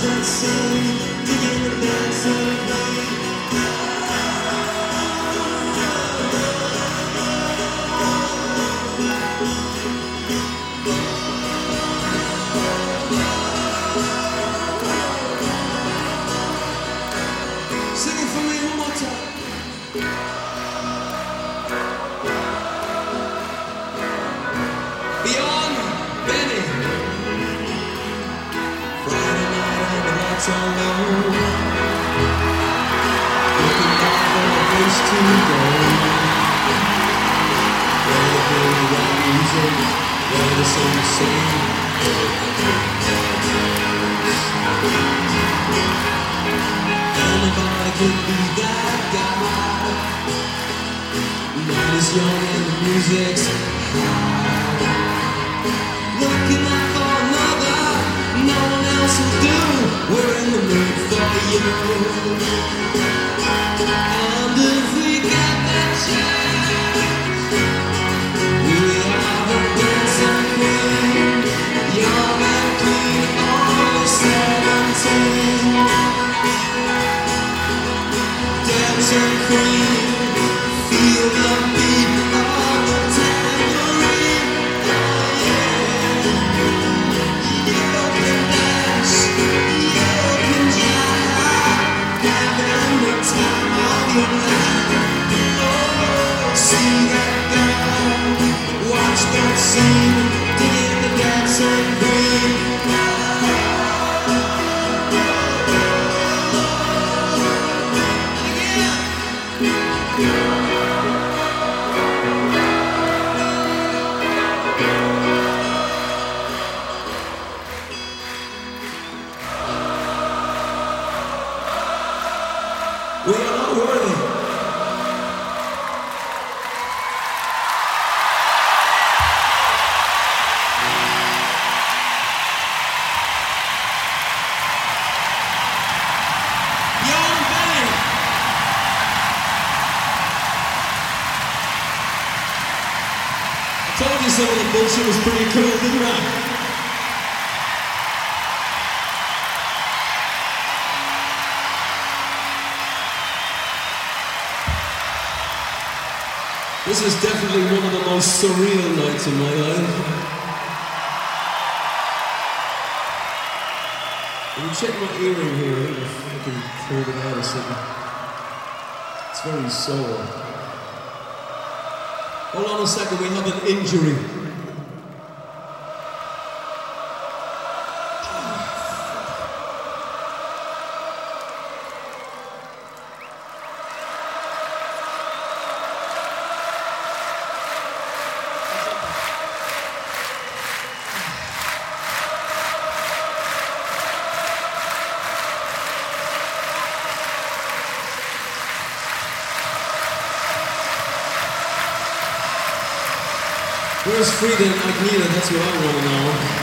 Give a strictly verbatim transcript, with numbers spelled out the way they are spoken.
that sing, digging the dance of me. Sing it for me one more time. Beyond Benny. Friday night and the lights are low. Looking back for a place to go. Where the big rock music, where the sun sing. Anybody could be that guy. Night is young and the music's high. Looking out for another, no one else will do. We're in the mood for you. And if we get that chance, we are the dancing queen. Young and clean, only seventeen. Dancing queen, feel the beat of the tambourine. Oh yeah, you can dance, you can jive, having the time of your life. Oh, see that girl, watch that scene, dig the dancing queen. We are not worthy. Young Benny. I told you some of the bullshit was pretty cool, didn't I? This is definitely one of the most surreal nights of my life. If you check my earring here, I think I fucking pulled it out or something. It's very sore. Hold on a second, we have an injury. Where's Frida and Agneta? That's what I want to know.